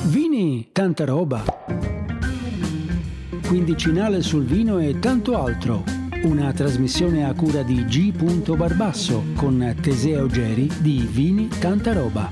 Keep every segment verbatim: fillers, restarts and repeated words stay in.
Vini, tanta roba. Quindicinale sul vino e tanto altro. Una trasmissione a cura di G. Barbasso con Teseo Geri di Vini, tanta roba.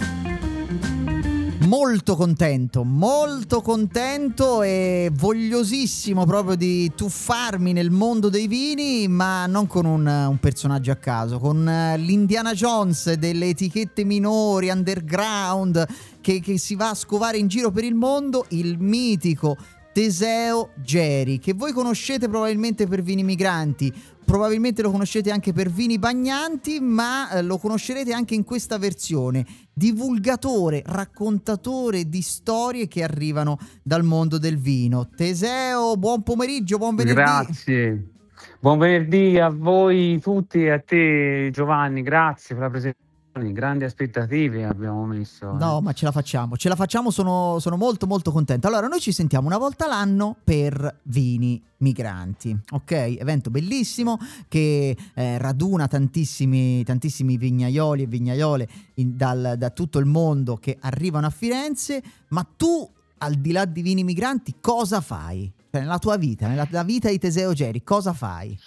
Molto contento, molto contento e vogliosissimo proprio di tuffarmi nel mondo dei vini, ma non con un, un personaggio a caso, con l'Indiana Jones delle etichette minori, underground, che, che si va a scovare in giro per il mondo, il mitico Teseo Geri, che voi conoscete probabilmente per Vini Migranti, probabilmente lo conoscete anche per Vini Bagnanti, ma eh, lo conoscerete anche in questa versione, divulgatore, raccontatore di storie che arrivano dal mondo del vino. Teseo, buon pomeriggio, buon venerdì. Grazie, buon venerdì a voi tutti e a te Giovanni, grazie per la presentazione. Grandi aspettative abbiamo messo. Eh. No, ma ce la facciamo, ce la facciamo, sono, sono molto molto contento. Allora, noi ci sentiamo una volta l'anno per Vini Migranti, ok? Evento bellissimo che eh, raduna tantissimi, tantissimi vignaioli e vignaiole in, dal, da tutto il mondo che arrivano a Firenze, ma tu, al di là di Vini Migranti, cosa fai? Cioè, nella tua vita, nella, nella vita di Teseo Geri, cosa fai?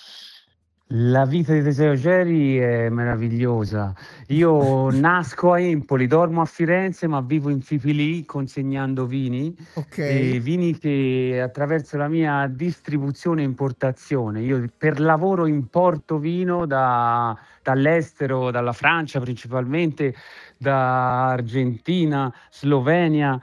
La vita di Teseo Geri è meravigliosa. Io nasco a Empoli, dormo a Firenze, ma vivo in Fifilì consegnando vini. Ok. E vini che attraverso la mia distribuzione e importazione. Io per lavoro importo vino da, dall'estero, dalla Francia principalmente, da Argentina, Slovenia,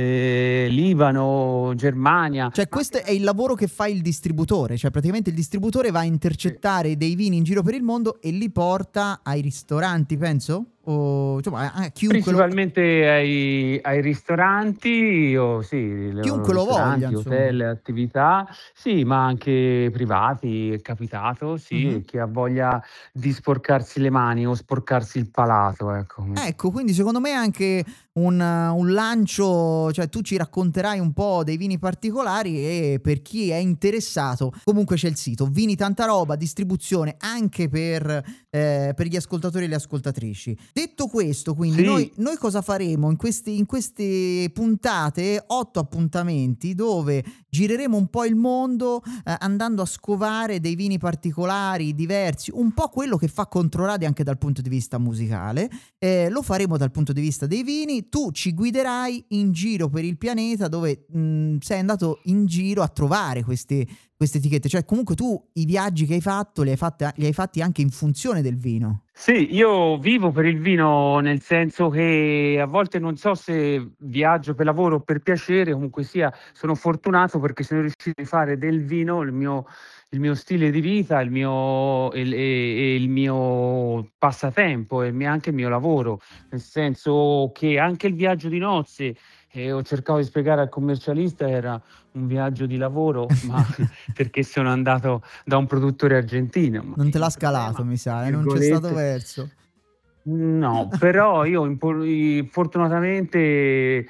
Eh, Libano, Germania. Cioè questo è il lavoro che fa il distributore, cioè praticamente il distributore va a intercettare sì. dei vini in giro per il mondo e li porta ai ristoranti, penso? O insomma a chiunque principalmente lo... ai, ai ristoranti o sì, chiunque lo voglia, hotel, attività, sì, ma anche privati, è capitato, sì, uh-huh. che ha voglia di sporcarsi le mani o sporcarsi il palato, ecco. Ecco, quindi secondo me è anche un, un lancio, cioè tu ci racconterai un po' dei vini particolari e per chi è interessato comunque c'è il sito Vini Tanta Roba, distribuzione anche per, eh, per gli ascoltatori e le ascoltatrici. Detto questo, quindi sì. noi, noi cosa faremo in queste, in queste puntate? Otto appuntamenti dove gireremo un po' il mondo eh, andando a scovare dei vini particolari, diversi, un po' quello che fa Controradio anche dal punto di vista musicale. Eh, lo faremo dal punto di vista dei vini, tu ci guiderai in giro per il pianeta dove mh, sei andato in giro a trovare queste, queste etichette, cioè comunque tu i viaggi che hai fatto li hai, fatte, li hai fatti anche in funzione del vino. Sì, io vivo per il vino, nel senso che a volte non so se viaggio per lavoro o per piacere, comunque sia sono fortunato perché sono riuscito a fare del vino il mio, il mio stile di vita, il mio, il, e, e il mio passatempo e anche il mio lavoro, nel senso che anche il viaggio di nozze, e ho cercato di spiegare al commercialista, era un viaggio di lavoro, ma perché sono andato da un produttore argentino. Non te l'ha scalato, problema, mi sa, eh? Non c'è stato verso. No, però io fortunatamente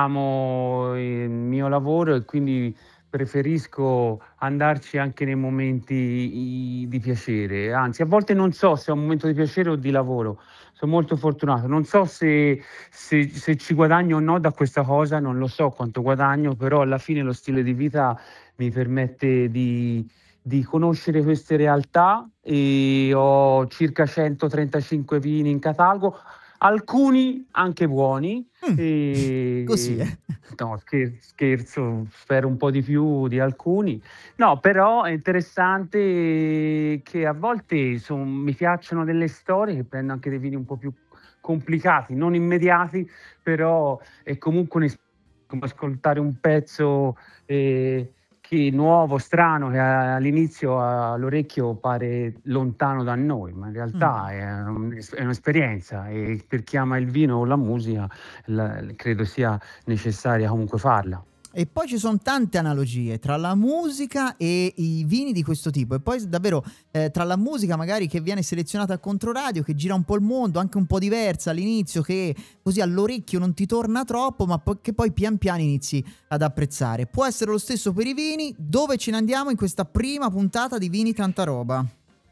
amo il mio lavoro e quindi preferisco andarci anche nei momenti di piacere, anzi a volte non so se è un momento di piacere o di lavoro, sono molto fortunato, non so se, se, se ci guadagno o no da questa cosa, non lo so quanto guadagno, però alla fine lo stile di vita mi permette di, di conoscere queste realtà e ho circa centotrentacinque vini in catalogo, alcuni anche buoni. Mm, e... Così eh. No, scher- scherzo, spero un po' di più di alcuni. No, però è interessante che a volte son, mi piacciono delle storie che prendo anche dei vini un po' più complicati, non immediati, però è comunque un es- come ascoltare un pezzo eh, che nuovo, strano, che all'inizio all'orecchio pare lontano da noi, ma in realtà mm. è, un, è un'esperienza e per chi ama il vino o la musica la, credo sia necessaria comunque farla. E poi ci sono tante analogie tra la musica e i vini di questo tipo, e poi davvero eh, tra la musica magari che viene selezionata a Controradio, che gira un po' il mondo, anche un po' diversa all'inizio, che così all'orecchio non ti torna troppo, ma po- che poi pian piano inizi ad apprezzare. Può essere lo stesso per i vini. Dove ce ne andiamo in questa prima puntata di Vini Tanta Roba?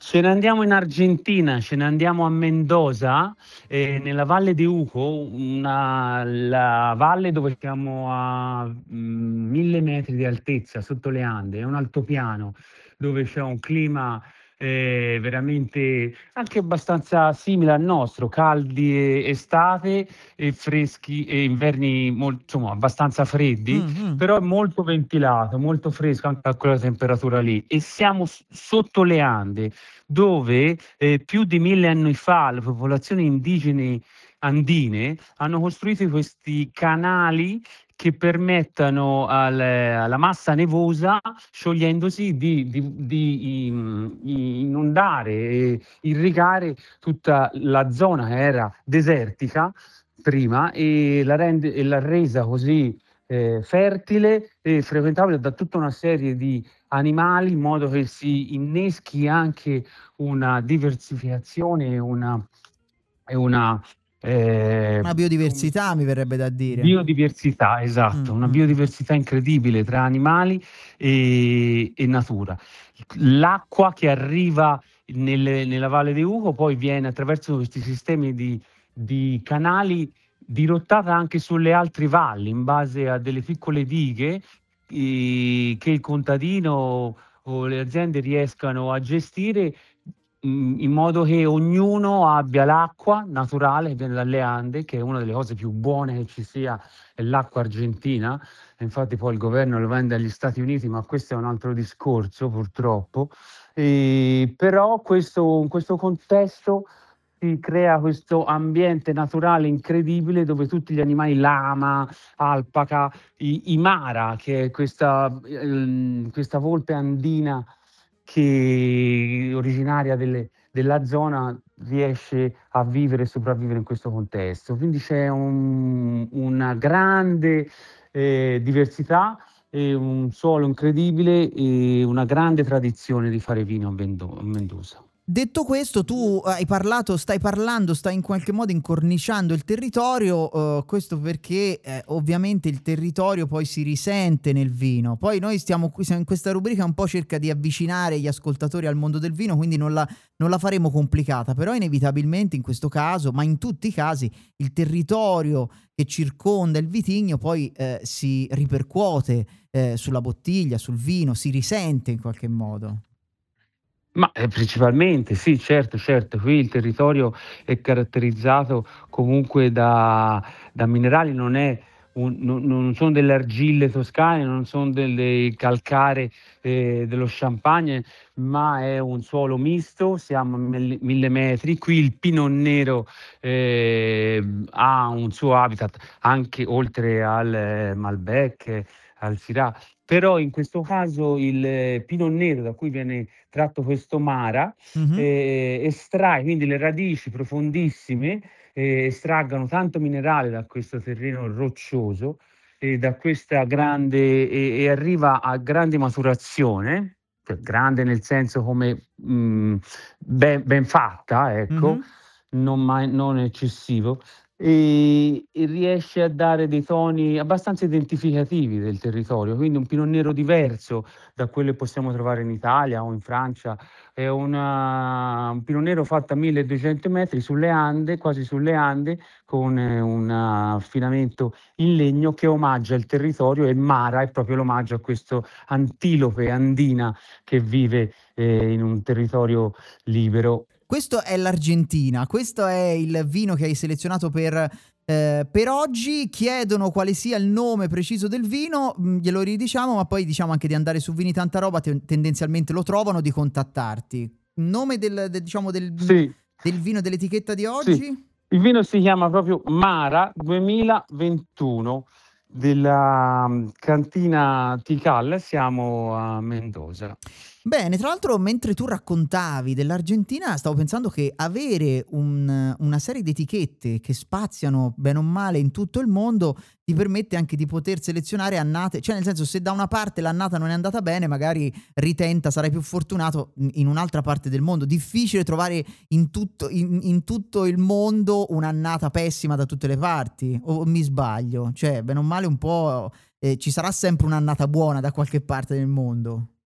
Ce ne andiamo in Argentina, ce ne andiamo a Mendoza, eh, nella Valle di Uco, una, la valle dove siamo a mm, mille metri di altezza sotto le Ande, è un altopiano dove c'è un clima eh, veramente anche abbastanza simile al nostro, caldi e- estate e freschi e inverni mol- insomma abbastanza freddi, Mm, però è molto ventilato, molto fresco anche a quella temperatura lì. E siamo s- sotto le Ande, dove eh, più di mille anni fa le popolazioni indigene andine hanno costruito questi canali che permettano al- alla massa nevosa, sciogliendosi, di, di- di, im- inondare e irrigare tutta la zona che era desertica prima e la, rende, e l'ha resa così eh, fertile e frequentabile da tutta una serie di animali, in modo che si inneschi anche una diversificazione e una, e una eh, Una com- biodiversità, mi verrebbe da dire. biodiversità, Mm, esatto, una mm, mm. biodiversità incredibile tra animali e, e natura. L'acqua che arriva nelle- nella Valle di Uco poi viene attraverso questi sistemi di, di canali dirottata anche sulle altre valli in base a delle piccole dighe eh, che il contadino o le aziende riescano a gestire in in modo che ognuno abbia l'acqua naturale che viene dalle Ande, che è una delle cose più buone che ci sia, è l'acqua argentina. E infatti poi il governo lo vende agli Stati Uniti, ma questo è un altro discorso purtroppo. E, però questo, in questo contesto si crea questo ambiente naturale incredibile dove tutti gli animali, lama, alpaca, i, i mara, che è questa, ehm, questa volpe andina che originaria delle- della zona, riesce a vivere e sopravvivere in questo contesto. Quindi c'è un- una grande eh, diversità e un suolo incredibile e una grande tradizione di fare vino a Vendo- a Mendoza. Detto questo, tu hai parlato, stai parlando, stai in qualche modo incorniciando il territorio, eh, questo perché eh, ovviamente il territorio poi si risente nel vino. Poi noi stiamo qui, siamo in questa rubrica un po' cerca di avvicinare gli ascoltatori al mondo del vino, quindi non la, non la faremo complicata, però inevitabilmente in questo caso, ma in tutti i casi, il territorio che circonda il vitigno poi eh, si ripercuote eh, sulla bottiglia, sul vino, si risente in qualche modo. Ma, ehm, principalmente sì, certo, certo. Qui il territorio è caratterizzato comunque da da minerali, non è un non non son delle argille toscane, non son delle calcare, ehm, dello Champagne, ma è un suolo misto, siamo a mil mille metri. Qui il Pinot Nero, ehm, ha un suo habitat anche oltre al eh, Malbec, al Syrah, però in questo caso il eh, Pinot Nero da cui viene tratto questo Mara, Mhm. ehm, estrae quindi le radici profondissime, ehm, estraggono tanto minerale da questo terreno roccioso e da questa grande e e arriva a grande maturazione, cioè grande nel senso come, mhmm, ben ben fatta, ecco, Mhm. non mai non eccessivo, e e riesce a dare dei toni abbastanza identificativi del territorio, quindi un Pinot Nero diverso da quelle che possiamo trovare in Italia o in Francia. È una un Pinot Nero fatto a milleduecento metri sulle Ande, quasi sulle Ande, con eh, un affinamento in legno che omaggia il territorio, e Mara è proprio l'omaggio a questo antilope andina che vive, ehm, in un territorio libero. Questo è l'Argentina, questo è il vino che hai selezionato per, eh, per oggi. Chiedono quale sia il nome preciso del vino, mh, glielo ridiciamo, ma poi diciamo anche di andare su Vini Tanta Roba, te- tendenzialmente lo trovano, di contattarti. Nome del, del- diciamo del, Sì, del vino dell'etichetta di sì. oggi? Il vino si chiama proprio Mara duemilaventuno della, mhmm, cantina Tikal, siamo a Mendoza. Bene, tra l'altro mentre tu raccontavi dell'Argentina stavo pensando che avere un una serie di etichette che spaziano bene o male in tutto il mondo ti permette anche di poter selezionare annate, cioè nel senso, se da una parte l'annata non è andata bene magari ritenta, sarai più fortunato in in un'altra parte del mondo. Difficile trovare in tutto in in tutto il mondo un'annata pessima da tutte le parti, o mi sbaglio? Cioè bene o male un po', ehm, ci sarà sempre un'annata buona da qualche parte del mondo.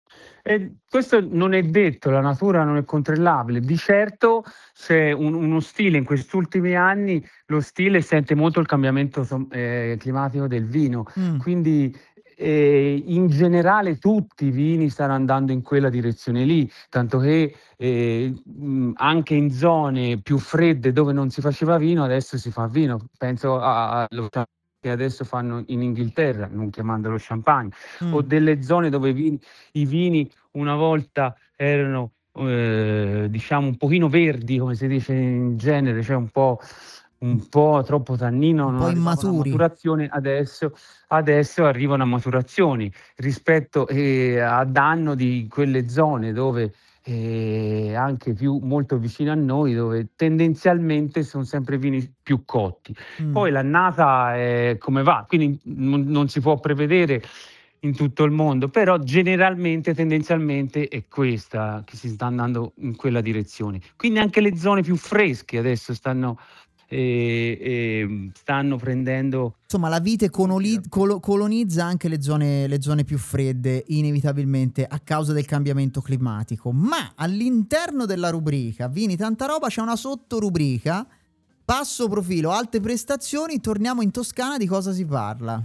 E questo non è detto, la natura non è controllabile. Di certo c'è un uno stile in questi ultimi anni, lo stile sente molto il cambiamento som ehm, climatico del vino, Mh. quindi, ehm, in generale tutti i vini stanno andando in quella direzione lì, tanto che, ehm, mhmm, anche in zone più fredde dove non si faceva vino, adesso si fa vino. Penso a a allo che adesso fanno in Inghilterra, non chiamandolo champagne, o Mh. delle zone dove i vini i vini una volta erano, ehm, diciamo un pochino verdi, come si dice in genere, cioè un po' un po' troppo tannino, Un non po' arrivavano a immaturi. maturazione, adesso adesso arrivano a maturazioni rispetto ehm, a danno di quelle zone dove ehm, anche più molto vicine a noi, dove tendenzialmente son sempre vini più cotti. Mh. Poi l'annata è come va, quindi non non si può prevedere in tutto il mondo, però generalmente, tendenzialmente è questa, che si sta andando in quella direzione. Quindi anche le zone più fresche adesso stanno ehm, ehm, stanno prendendo Insomma la vite come dire, conoli colo colonizza anche le zone le zone più fredde, inevitabilmente a causa del cambiamento climatico. Ma all'interno della rubrica Vini tanta roba c'è una sottorubrica, basso profilo, alte prestazioni, torniamo in Toscana, di cosa si parla?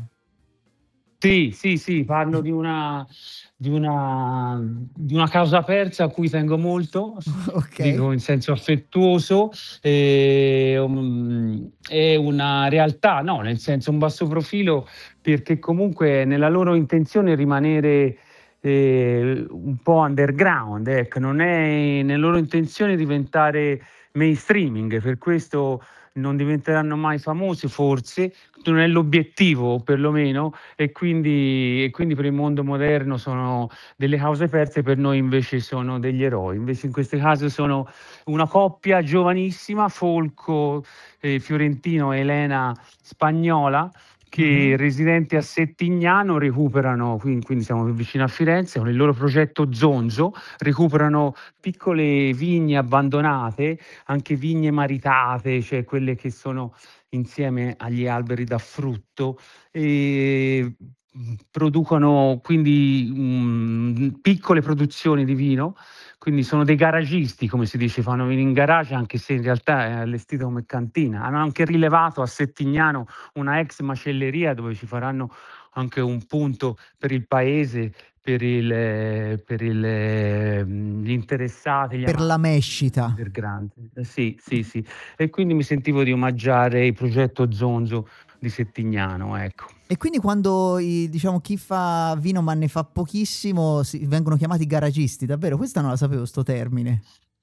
sì, sì, sì, parlo di una di una di una causa persa a cui tengo molto, Okay. dico in senso affettuoso, ehm, um, è una realtà, no, nel senso un basso profilo, perché comunque nella loro intenzione rimanere, ehm, un po' underground, ecco, non è nella loro intenzione diventare mainstreaming, per questo non diventeranno mai famosi forse, non è l'obiettivo perlomeno, e quindi e quindi per il mondo moderno sono delle cause perse, per noi invece sono degli eroi. Invece in queste case sono una coppia giovanissima, Folco, ehm, fiorentino e Elena spagnola, Mh-mh. che residenti a Settignano recuperano, quin quindi siamo vicino a Firenze, con il loro progetto Zonzo, recuperano piccole vigne abbandonate, anche vigne maritate, cioè quelle che sono insieme agli alberi da frutto, ehm, mhmm, producono quindi, mhmm, piccole produzioni di vino, quindi sono dei garagisti, come si dice, fanno vino in garage, anche se in realtà è allestito come cantina. Hanno anche rilevato a Settignano una ex macelleria dove ci faranno anche un punto per il paese, per il per il mhmm, gli interessati, gli Per la amanti mescita. dell'underground. Eh sì, sì, sì. E quindi mi sentivo di omaggiare il progetto Zonzo di Settignano, ecco. E quindi quando i diciamo chi fa vino ma ne fa pochissimo si vengono chiamati garagisti, davvero? Questa non la sapevo 'sto termine.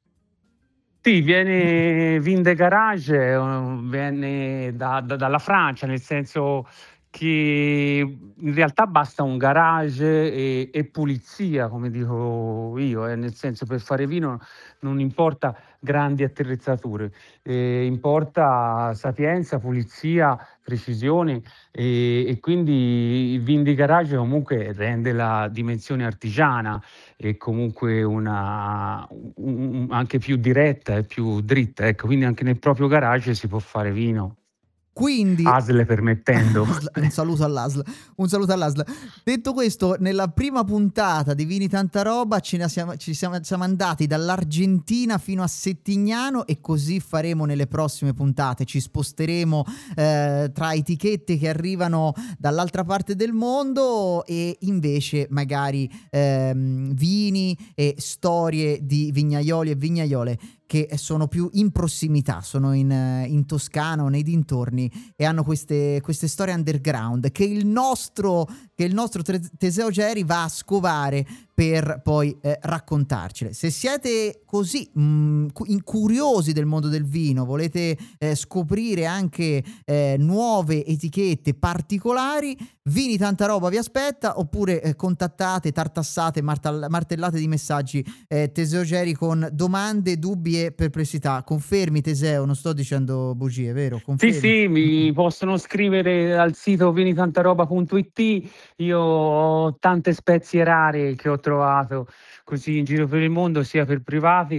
Sì, viene vin de garage, uhm, viene da da dalla Francia, nel senso che in realtà basta un garage e e pulizia, come dico io, eh, nel senso per fare vino non importa grandi attrezzature, ehm, importa sapienza, pulizia, precisione, e e quindi il vin di garage comunque rende la dimensione artigiana e comunque una u u anche più diretta e più dritta, ecco. Quindi anche nel proprio garage si può fare vino, Quindi A S L permettendo. A S L, un saluto all'A S L, un saluto all'A S L. Detto questo, nella prima puntata di Vini tanta roba ce ne siamo ci siamo siamo andati dall'Argentina fino a Settignano e così faremo nelle prossime puntate. Ci sposteremo, ehm, tra etichette che arrivano dall'altra parte del mondo e invece magari, ehm, vini e storie di vignaioli e vignaiole che sono più in prossimità, sono in in Toscana o nei dintorni e hanno queste queste storie underground che il nostro che il nostro tre Teseo Geri va a scovare per poi, ehm, raccontarcele. Se siete così, mhmm, cu in curiosi del mondo del vino, volete, ehm, scoprire anche, ehm, nuove etichette particolari, Vini tanta roba vi aspetta, oppure, ehm, contattate, tartassate, martal martellate di messaggi, ehm, Teseo Geri con domande, dubbi e perplessità. Confermi Teseo? Non sto dicendo bugie, vero? Sì, Confermi? sì, mi possono scrivere al sito vinitantaroba punto it. Io ho tante spezie rare che ho trovato così in giro per il mondo, sia per privati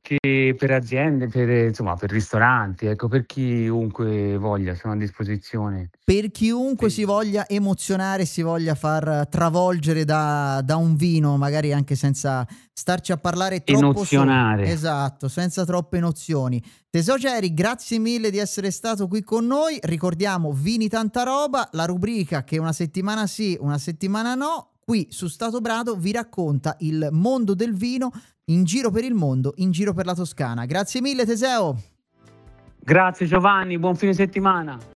che per aziende, per insomma per ristoranti, ecco, per chiunque voglia, sono a disposizione. Per chiunque si Sì. voglia emozionare, si voglia far travolgere da da un vino, magari anche senza starci a parlare troppo su Emozionare. esatto, senza troppe nozioni. Teseo Geri, grazie mille di essere stato qui con noi. Ricordiamo Vini Tanta Roba, la rubrica che una settimana sì, una settimana no, qui su Stato Brado vi racconta il mondo del vino in giro per il mondo, in giro per la Toscana. Grazie mille Teseo. Grazie Giovanni, buon fine settimana.